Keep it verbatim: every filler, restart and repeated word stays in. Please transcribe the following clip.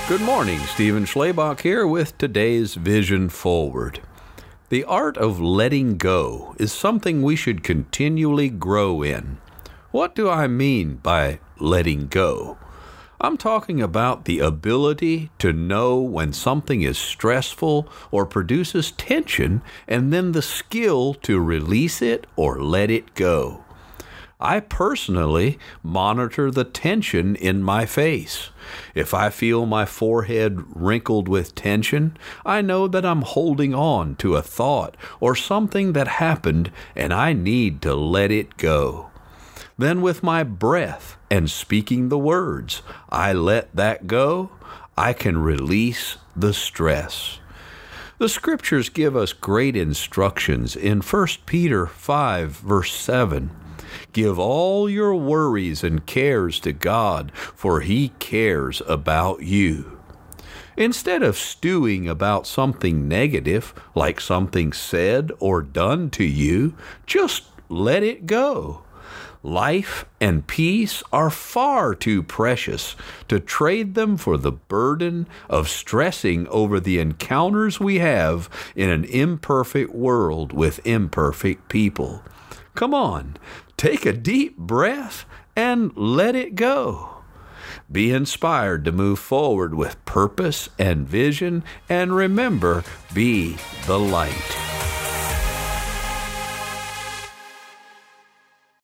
Good morning, Stephen Schlabach here with today's Vision Forward. The art of letting go is something we should continually grow in. What do I mean by letting go? I'm talking about the ability to know when something is stressful or produces tension, and then the skill to release it or let it go. I personally monitor the tension in my face. If I feel my forehead wrinkled with tension, I know that I'm holding on to a thought or something that happened and I need to let it go. Then with my breath and speaking the words, I let that go, I can release the stress. The scriptures give us great instructions in First Peter five, verse seven. Give all your worries and cares to God, for He cares about you. Instead of stewing about something negative, like something said or done to you, just let it go. Life and peace are far too precious to trade them for the burden of stressing over the encounters we have in an imperfect world with imperfect people. Come on, take a deep breath and let it go. Be inspired to move forward with purpose and vision, and remember, be the light.